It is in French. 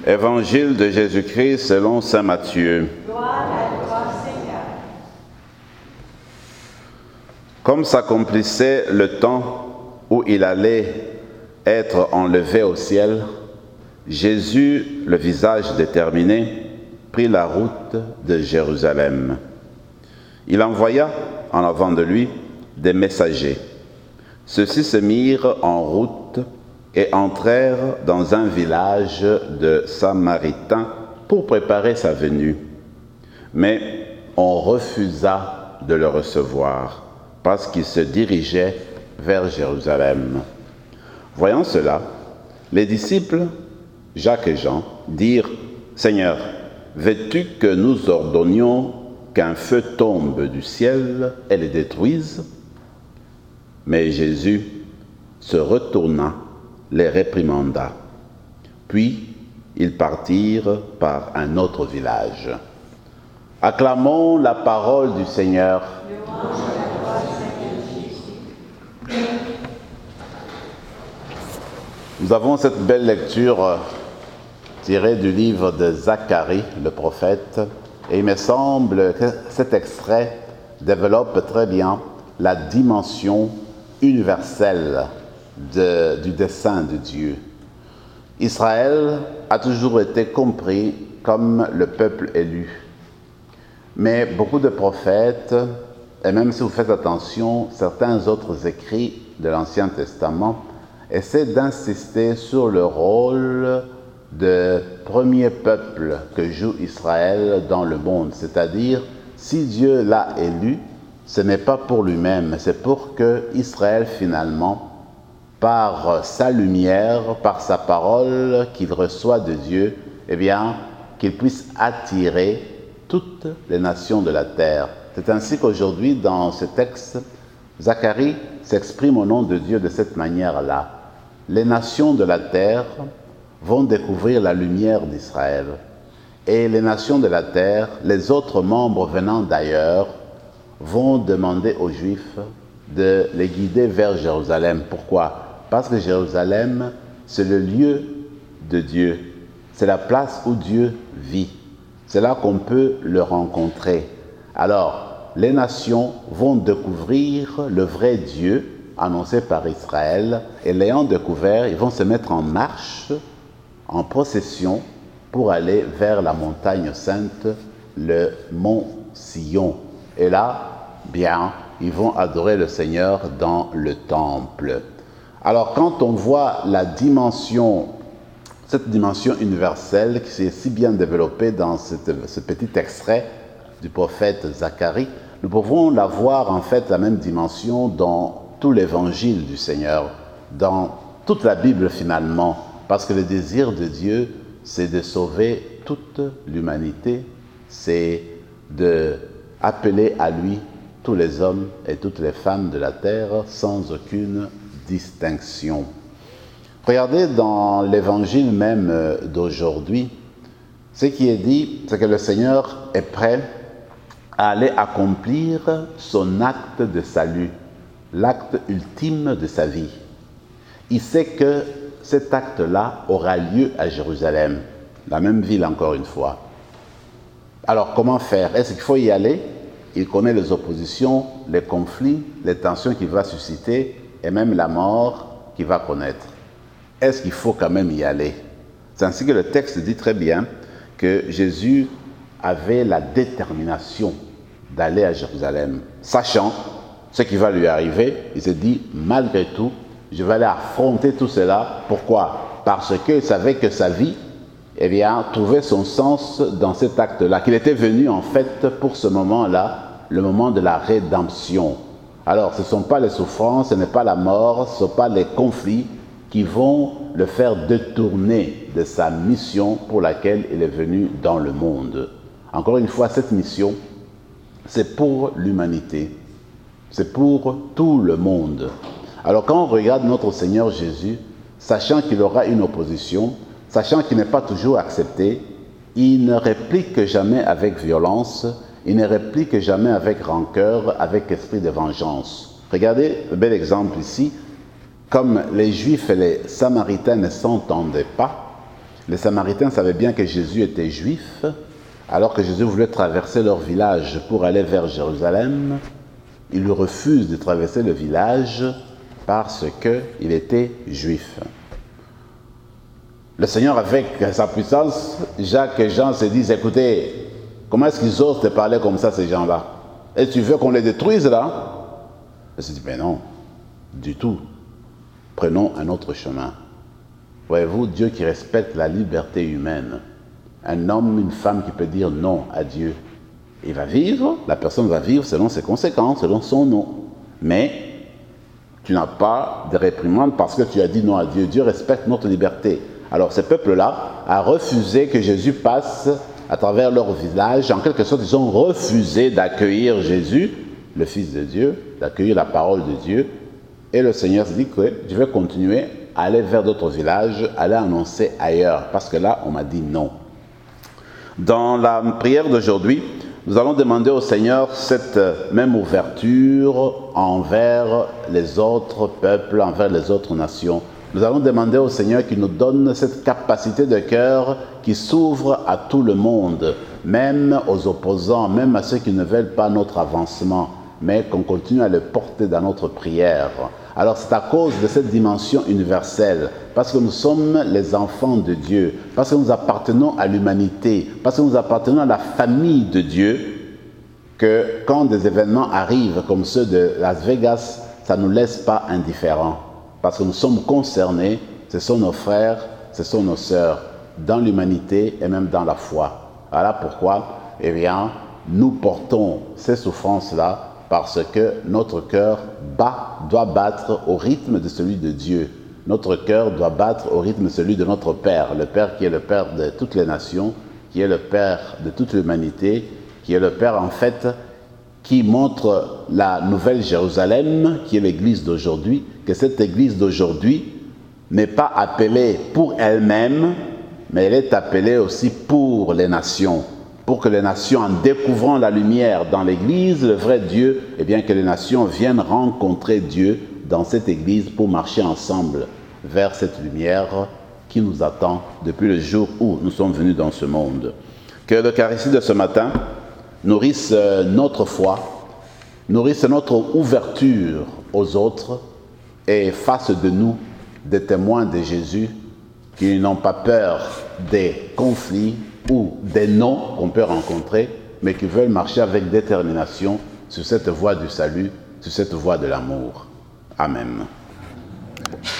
Évangile de Jésus-Christ selon saint Matthieu. Gloire à toi, Seigneur. Comme s'accomplissait le temps où il allait être enlevé au ciel, Jésus, le visage déterminé, prit la route de Jérusalem. Il envoya en avant de lui des messagers. Ceux-ci se mirent en route et entrèrent dans un village de Samaritains pour préparer sa venue. Mais on refusa de le recevoir parce qu'il se dirigeait vers Jérusalem. Voyant cela, les disciples, Jacques et Jean, dirent « Seigneur, veux-tu que nous ordonnions qu'un feu tombe du ciel et les détruise ?» Mais Jésus se retourna, les réprimanda. Puis ils partirent par un autre village. Acclamons la parole du Seigneur. Louange à toi, Seigneur Jésus. Nous avons cette belle lecture tirée du livre de Zacharie, le prophète, et il me semble que cet extrait développe très bien la dimension universelle du dessein de Dieu. Israël a toujours été compris comme le peuple élu. Mais beaucoup de prophètes, et même si vous faites attention, certains autres écrits de l'Ancien Testament essaient d'insister sur le rôle de premier peuple que joue Israël dans le monde. C'est-à-dire, si Dieu l'a élu, ce n'est pas pour lui-même, c'est pour que Israël finalement, par sa lumière, par sa parole qu'il reçoit de Dieu, eh bien, qu'il puisse attirer toutes les nations de la terre. C'est ainsi qu'aujourd'hui, dans ce texte, Zacharie s'exprime au nom de Dieu de cette manière-là. Les nations de la terre vont découvrir la lumière d'Israël. Et les nations de la terre, les autres membres venant d'ailleurs, vont demander aux Juifs de les guider vers Jérusalem. Pourquoi ? Parce que Jérusalem, c'est le lieu de Dieu. C'est la place où Dieu vit. C'est là qu'on peut le rencontrer. Alors, les nations vont découvrir le vrai Dieu annoncé par Israël, et l'ayant découvert, ils vont se mettre en marche, en procession, pour aller vers la montagne sainte, le mont Sion. Et là, bien, ils vont adorer le Seigneur dans le temple. Alors, quand on voit cette dimension universelle qui s'est si bien développée dans ce petit extrait du prophète Zacharie, nous pouvons la voir en fait la même dimension dans tout l'évangile du Seigneur, dans toute la Bible finalement, parce que le désir de Dieu, c'est de sauver toute l'humanité, c'est d'appeler à lui tous les hommes et toutes les femmes de la terre sans aucune distinction. Regardez dans l'évangile même d'aujourd'hui, ce qui est dit, c'est que le Seigneur est prêt à aller accomplir son acte de salut, l'acte ultime de sa vie. Il sait que cet acte-là aura lieu à Jérusalem, la même ville encore une fois. Alors comment faire? Est-ce qu'il faut y aller? Il connaît les oppositions, les conflits, les tensions qu'il va susciter et même la mort qu'il va connaître. Est-ce qu'il faut quand même y aller? C'est ainsi que le texte dit très bien que Jésus avait la détermination d'aller à Jérusalem. Sachant ce qui va lui arriver, il se dit, malgré tout, je vais aller affronter tout cela. Pourquoi? Parce qu'il savait que sa vie, eh bien, trouvait son sens dans cet acte-là, qu'il était venu en fait pour ce moment-là, le moment de la rédemption. Alors, ce ne sont pas les souffrances, ce n'est pas la mort, ce ne sont pas les conflits qui vont le faire détourner de sa mission pour laquelle il est venu dans le monde. Encore une fois, cette mission, c'est pour l'humanité, c'est pour tout le monde. Alors quand on regarde notre Seigneur Jésus, sachant qu'il aura une opposition, sachant qu'il n'est pas toujours accepté, il ne réplique jamais avec violence, il ne réplique jamais avec rancœur, avec esprit de vengeance. Regardez le bel exemple ici. Comme les Juifs et les Samaritains ne s'entendaient pas, Les Samaritains savaient bien que Jésus était juif, alors que Jésus voulait traverser leur village pour aller vers Jérusalem. Ils lui refusent de traverser le village parce qu'il était juif. Le Seigneur, avec sa puissance, Jacques et Jean se disent, écoutez, comment est-ce qu'ils osent te parler comme ça, ces gens-là? Et tu veux qu'on les détruise là? Il se dit, mais non, du tout. Prenons un autre chemin. Voyez-vous, Dieu qui respecte la liberté humaine. Un homme, une femme qui peut dire non à Dieu. Il va vivre, la personne va vivre selon ses conséquences, selon son non. Mais tu n'as pas de réprimande parce que tu as dit non à Dieu. Dieu respecte notre liberté. Alors ce peuple-là a refusé que Jésus passe à travers leur village. En quelque sorte, ils ont refusé d'accueillir Jésus, le Fils de Dieu, d'accueillir la parole de Dieu. Et le Seigneur se dit que je vais continuer à aller vers d'autres villages, aller annoncer ailleurs, parce que là, on m'a dit non. Dans la prière d'aujourd'hui, nous allons demander au Seigneur cette même ouverture envers les autres peuples, envers les autres nations. Nous allons demander au Seigneur qu'il nous donne cette capacité de cœur qui s'ouvre à tout le monde, même aux opposants, même à ceux qui ne veulent pas notre avancement, mais qu'on continue à le porter dans notre prière. Alors c'est à cause de cette dimension universelle, parce que nous sommes les enfants de Dieu, parce que nous appartenons à l'humanité, parce que nous appartenons à la famille de Dieu, que quand des événements arrivent comme ceux de Las Vegas, ça ne nous laisse pas indifférents. Parce que nous sommes concernés, ce sont nos frères, ce sont nos sœurs, dans l'humanité et même dans la foi. Voilà pourquoi, eh bien, nous portons ces souffrances-là parce que notre cœur doit battre au rythme de celui de Dieu. Notre cœur doit battre au rythme de celui de notre Père, le Père qui est le Père de toutes les nations, qui est le Père de toute l'humanité, qui est le Père en fait qui montre la nouvelle Jérusalem, qui est l'église d'aujourd'hui, que cette église d'aujourd'hui n'est pas appelée pour elle-même, mais elle est appelée aussi pour les nations. Pour que les nations, en découvrant la lumière dans l'église, le vrai Dieu, eh bien que les nations viennent rencontrer Dieu dans cette église pour marcher ensemble vers cette lumière qui nous attend depuis le jour où nous sommes venus dans ce monde. Que l'Eucharistie de ce matin nourrisse notre foi, nourrisse notre ouverture aux autres et fasse de nous des témoins de Jésus qui n'ont pas peur des conflits ou des non qu'on peut rencontrer, mais qui veulent marcher avec détermination sur cette voie du salut, sur cette voie de l'amour. Amen.